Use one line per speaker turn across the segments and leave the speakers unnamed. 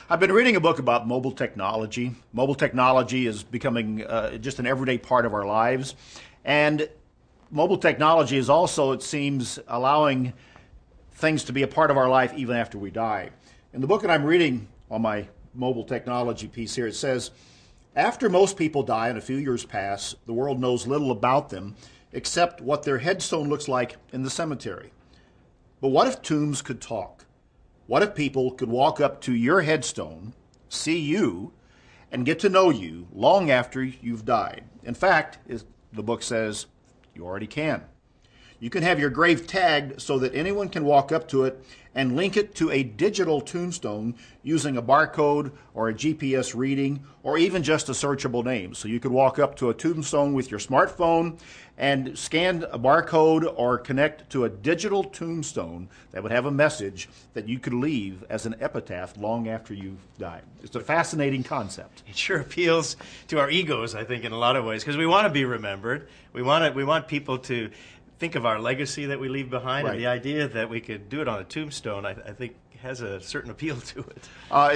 I've been reading a book about mobile technology. Mobile technology is becoming just an everyday part of our lives. And mobile technology is also, it seems, allowing things to be a part of our life even after we die. In the book that I'm reading on my mobile technology piece here, it says, after most people die and a few years pass, the world knows little about them except what their headstone looks like in the cemetery. But what if tombs could talk? What if people could walk up to your headstone, see you, and get to know you long after you've died? In fact, as the book says, you already can. You can have your grave tagged so that anyone can walk up to it and link it to a digital tombstone using a barcode or a GPS reading or even just a searchable name. So you could walk up to a tombstone with your smartphone and scan a barcode or connect to a digital tombstone that would have a message that you could leave as an epitaph long after you've died. It's a fascinating concept.
It sure appeals to our egos, I think, in a lot of ways, because we want to be remembered. We want people to think of our legacy that we leave behind,
Right.
and the idea that we could do it on a tombstone, I think, has a certain appeal to it.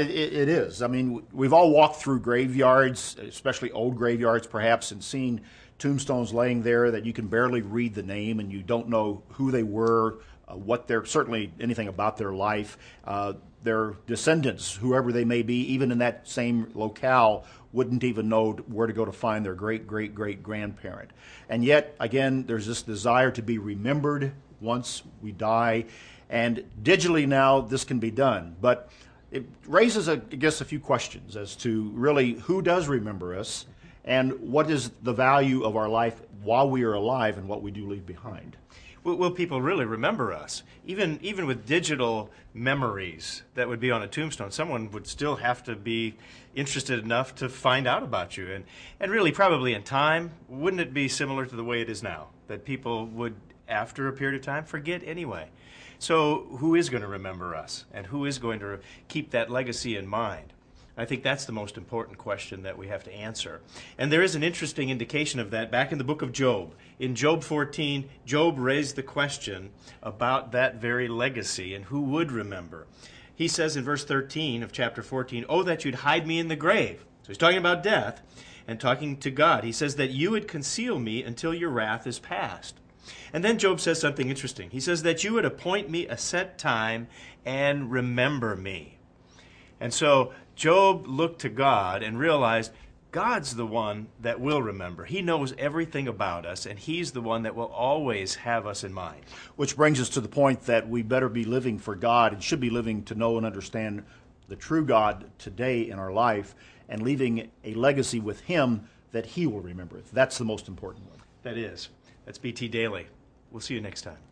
It is. I mean, we've all walked through graveyards, especially old graveyards perhaps, and seen tombstones laying there that you can barely read the name and you don't know who they were, certainly anything about their life. Their descendants, whoever they may be, even in that same locale, wouldn't even know where to go to find their great-great-great-grandparent. And yet, again, there's this desire to be remembered once we die. And digitally now, this can be done. But it raises, I guess, a few questions as to really who does remember us and what is the value of our life while we are alive and what we do leave behind.
Will people really remember us? Even with digital memories that would be on a tombstone, someone would still have to be interested enough to find out about you. And really, probably in time, wouldn't it be similar to the way it is now? That people would, after a period of time, forget anyway. So who is going to remember us? And who is going to keep that legacy in mind? I think that's the most important question that we have to answer. And there is an interesting indication of that back in the book of Job. In Job 14, Job raised the question about that very legacy and who would remember. He says in verse 13 of chapter 14, "Oh, that you'd hide me in the grave." So he's talking about death and talking to God. He says that you would conceal me until your wrath is past. And then Job says something interesting. He says that you would appoint me a set time and remember me. And so Job looked to God and realized God's the one that will remember. He knows everything about us, and He's the one that will always have us in mind.
Which brings us to the point that we better be living for God and should be living to know and understand the true God today in our life and leaving a legacy with Him that He will remember. That's the most important one.
That is. That's BT Daily. We'll see you next time.